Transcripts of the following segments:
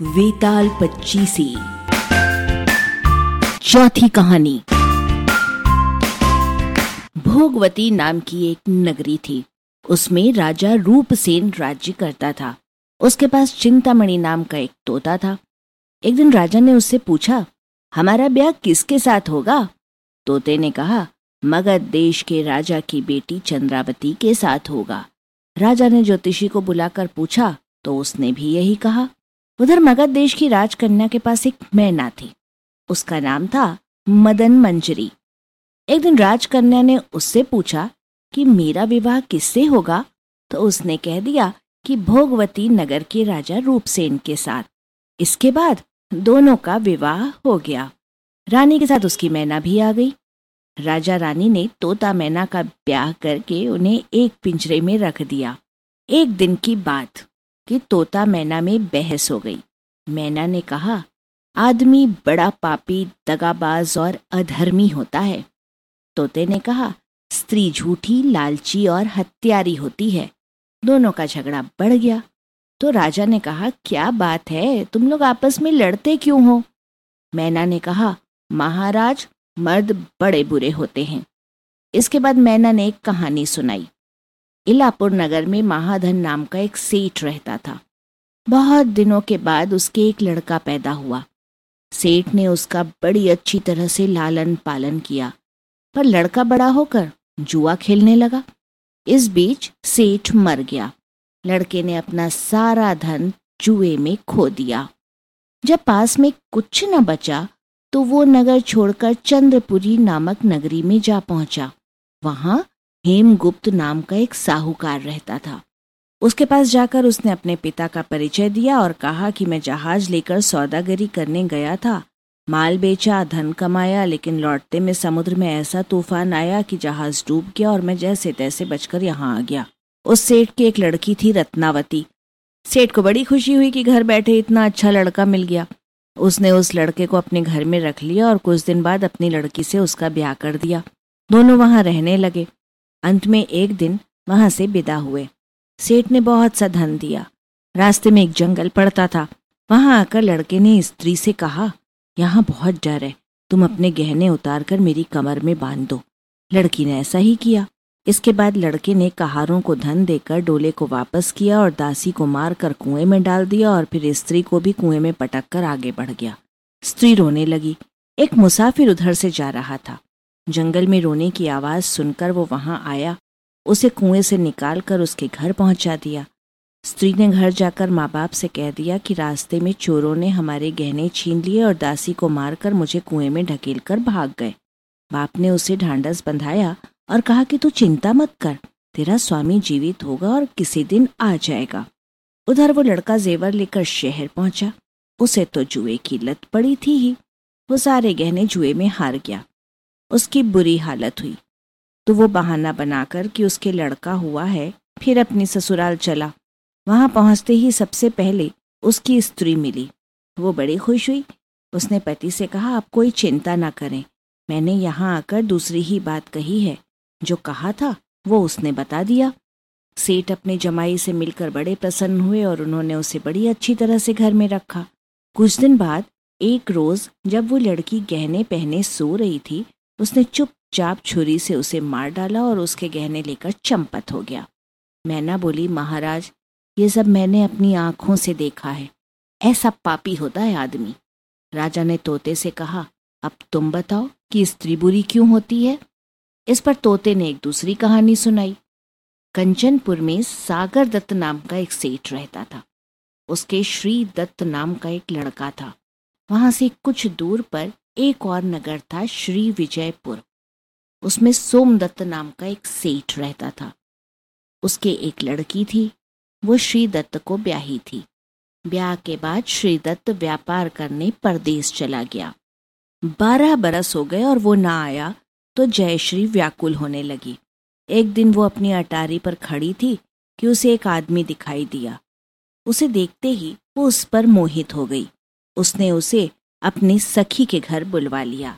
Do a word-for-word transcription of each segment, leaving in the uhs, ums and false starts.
वेताल पच्चीसी। चौथी कहानी। भोगवती नाम की एक नगरी थी। उसमें राजा रूपसेन राज्य करता था। उसके पास चिंतामणि नाम का एक तोता था। एक दिन राजा ने उससे पूछा, हमारा ब्याह किसके साथ होगा? तोते ने कहा, मगध देश के राजा की बेटी चंद्रावती के साथ होगा। राजा ने ज्योतिषी को बुलाकर पूछा तो उसने भी यही कहा। उधर मगध देश की राजकन्या के पास एक मैना थी। उसका नाम था मदन मंजरी। एक दिन राजकन्या ने उससे पूछा कि मेरा विवाह किससे होगा? तो उसने कह दिया कि भोगवती नगर के राजा रूपसेन के साथ। इसके बाद दोनों का विवाह हो गया। रानी के साथ उसकी मैना भी आ गई। राजा रानी ने तोता मैना का ब्याह करके उन्हें एक पिंजरे में रख दिया। एक दिन की बात कि तोता मैना में बहस हो गई। मैना ने कहा, आदमी बड़ा पापी, दगाबाज और अधर्मी होता है। तोते ने कहा, स्त्री झूठी, लालची और हत्यारी होती है। दोनों का झगड़ा बढ़ गया। तो राजा ने कहा, क्या बात है, तुम लोग आपस में लड़ते क्यों हो? मैना ने कहा, महाराज, मर्द बड़े बुरे होते हैं। इसके बाद मैना ने एक कहानी सुनाई। इलापुर नगर में महाधन नाम का एक सेठ रहता था। बहुत दिनों के बाद उसके एक लड़का पैदा हुआ। सेठ ने उसका बड़ी अच्छी तरह से लालन पालन किया, पर लड़का बड़ा होकर जुआ खेलने लगा। इस बीच सेठ मर गया। लड़के ने अपना सारा धन जुए में खो दिया। जब पास में कुछ न बचा तो वो नगर छोड़कर चंद्रपुरी नामक नगरी में जा पहुंचा। वहां हेमगुप्त नाम का एक साहूकार रहता था। उसके पास जाकर उसने अपने पिता का परिचय दिया और कहा कि मैं जहाज लेकर सौदागरी करने गया था, माल बेचा, धन कमाया, लेकिन लौटते में समुद्र में ऐसा तूफान आया कि जहाज डूब गया और मैं जैसे तैसे बचकर यहाँ आ गया। उस सेठ की एक लड़की थी, रत्नावती। सेठ को बड़ी खुशी हुई कि घर बैठे इतना अच्छा लड़का मिल गया। उसने उस लड़के को अपने घर में रख लिया और कुछ दिन बाद अपनी लड़की से उसका ब्याह कर दिया। दोनों वहां रहने लगे। अंत में एक दिन वहां से विदा हुए। सेठ ने बहुत सा धन दिया। रास्ते में एक जंगल पड़ता था। वहां आकर लड़के ने स्त्री से कहा, यहाँ बहुत डर है, तुम अपने गहने उतार कर मेरी कमर में बांध दो। लड़की ने ऐसा ही किया। इसके बाद लड़के ने कहारों को धन देकर डोले को वापस किया और दासी को मारकर कुएं में डाल दिया और फिर स्त्री को भी कुएं में पटक कर आगे बढ़ गया। स्त्री रोने लगी। एक मुसाफिर उधर से जा रहा था। जंगल में रोने की आवाज सुनकर वो वहां आया। उसे कुएं से निकालकर उसके घर पहुंचा दिया। स्त्री ने घर जाकर माँ बाप से कह दिया कि रास्ते में चोरों ने हमारे गहने छीन लिए और दासी को मारकर मुझे कुएं में ढकेल कर भाग गए। बाप ने उसे ढांढस बंधाया और कहा कि तू चिंता मत कर, तेरा स्वामी जीवित होगा और किसी दिन आ जाएगा। उधर वो लड़का जेवर लेकर शहर पहुंचा। उसे तो जुए की लत पड़ी थी ही। वो सारे गहने जुए में हार गया। उसकी बुरी हालत हुई तो वो बहाना बनाकर कि उसके लड़का हुआ है, फिर अपनी ससुराल चला। वहां पहुंचते ही सबसे पहले उसकी स्त्री मिली। वो बड़ी खुश हुई। उसने पति से कहा, आप कोई चिंता ना करें, मैंने यहाँ आकर दूसरी ही बात कही है। जो कहा था वो उसने बता दिया। सेठ अपने जमाई से मिलकर बड़े प्रसन्न हुए और उन्होंने उसे बड़ी अच्छी तरह से घर में रखा। कुछ दिन बाद एक रोज जब वो लड़की गहने पहने सो रही थी, उसने चुपचाप छुरी से उसे मार डाला और उसके गहने लेकर चंपत हो गया। मैना बोली, महाराज, ये सब मैंने अपनी आंखों से देखा है। ऐसा पापी होता है आदमी। राजा ने तोते से कहा, अब तुम बताओ कि स्त्री बुरी क्यों होती है? इस पर तोते ने एक दूसरी कहानी सुनाई। कंचनपुर में सागर दत्त नाम का एक सेठ रहता था। उसके श्री दत्त नाम का एक लड़का था। वहां से कुछ दूर पर एक और नगर था, श्री विजयपुर। उसमें सोमदत्त नाम का एक सेठ रहता था। उसके एक लड़की थी। वो श्री दत्त को ब्याही थी। ब्याह के बाद श्री दत्त व्यापार करने परदेश चला गया। बारह बरस हो गए और वो ना आया तो जयश्री व्याकुल होने लगी। एक दिन वो अपनी अटारी पर खड़ी थी कि उसे एक आदमी दिखाई दिया। उसे देखते ही वो उस पर मोहित हो गई। उसने उसे अपनी सखी के घर बुलवा लिया।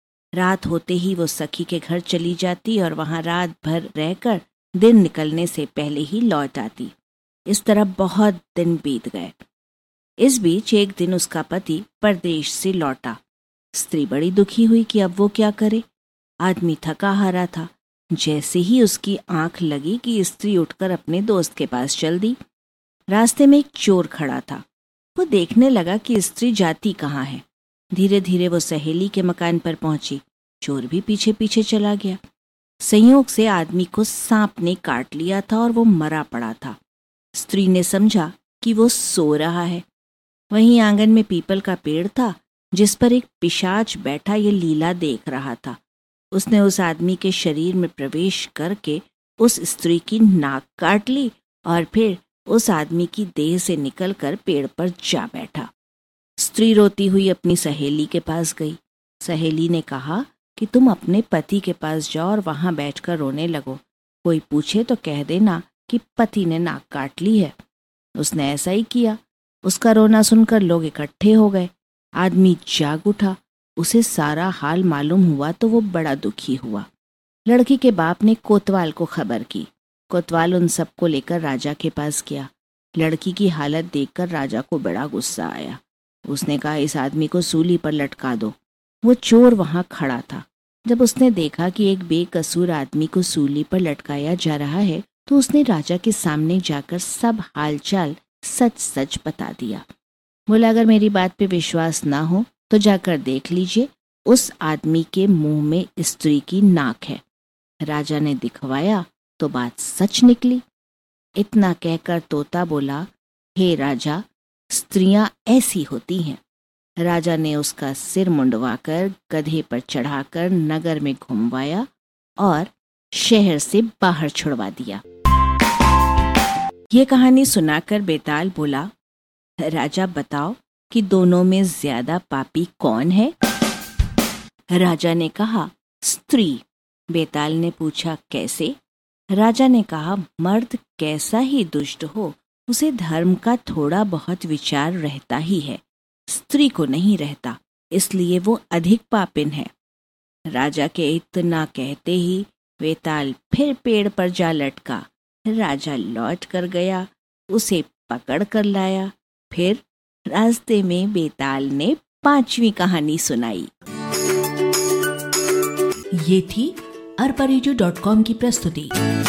रात होते ही वो सखी के घर चली जाती और वहां रात भर रहकर दिन निकलने से पहले ही लौट आती। इस तरह बहुत दिन बीत गए। इस बीच एक दिन उसका पति परदेश से लौटा। स्त्री बड़ी दुखी हुई कि अब वो क्या करे। आदमी थका हारा था। जैसे ही उसकी आंख लगी कि स्त्री उठकर अपने दोस्त के पास चल दी। रास्ते में एक चोर खड़ा था। वो देखने लगा कि स्त्री जाती कहाँ है। धीरे धीरे वो सहेली के मकान पर पहुंची। चोर भी पीछे पीछे चला गया। संयोग से आदमी को सांप ने काट लिया था और वो मरा पड़ा था। स्त्री ने समझा कि वो सो रहा है। वहीं आंगन में पीपल का पेड़ था जिस पर एक पिशाच बैठा ये लीला देख रहा था। उसने उस आदमी के शरीर में प्रवेश करके उस स्त्री की नाक काट ली और फिर उस आदमी की देह से निकलकर पेड़ पर जा बैठा। स्त्री रोती हुई अपनी सहेली के पास गई। सहेली ने कहा कि तुम अपने पति के पास जाओ और वहां बैठकर रोने लगो। कोई पूछे तो कह देना कि पति ने नाक काट ली है। उसने ऐसा ही किया। उसका रोना सुनकर लोग इकट्ठे हो गए। आदमी जाग उठा। उसे सारा हाल मालूम हुआ तो वो बड़ा दुखी हुआ। लड़की के बाप ने कोतवाल को खबर की। कोतवाल उन सबको लेकर राजा के पास गया। लड़की की हालत देखकर राजा को बड़ा गुस्सा आया। उसने कहा, इस आदमी को सूली पर लटका दो। वो चोर वहां खड़ा था। जब उसने देखा कि एक बेकसूर आदमी को सूली पर लटकाया जा रहा है तो उसने राजा के सामने जाकर सब हालचाल सच सच बता दिया। बोला, अगर मेरी बात पे विश्वास ना हो तो जाकर देख लीजिए, उस आदमी के मुंह में स्त्री की नाक है। राजा ने दिखवाया तो बात सच निकली। इतना कहकर तोता बोला, हे राजा, स्त्रियां ऐसी होती हैं। राजा ने उसका सिर मुंडवाकर गधे पर चढ़ाकर नगर में घुमवाया और शहर से बाहर छुड़वा दिया। ये कहानी सुनाकर बेताल बोला, राजा बताओ कि दोनों में ज्यादा पापी कौन है? राजा ने कहा, स्त्री। बेताल ने पूछा, कैसे? राजा ने कहा, मर्द कैसा ही दुष्ट हो, उसे धर्म का थोड़ा बहुत विचार रहता ही है, स्त्री को नहीं रहता, इसलिए वो अधिक पापिन है। राजा के इतना कहते ही बेताल फिर पेड़ पर जा लटका। राजा लौट कर गया, उसे पकड़ कर लाया। फिर रास्ते में बेताल ने पांचवी कहानी सुनाई। ये थी अरबा रेडियो डॉट कॉम की प्रस्तुति।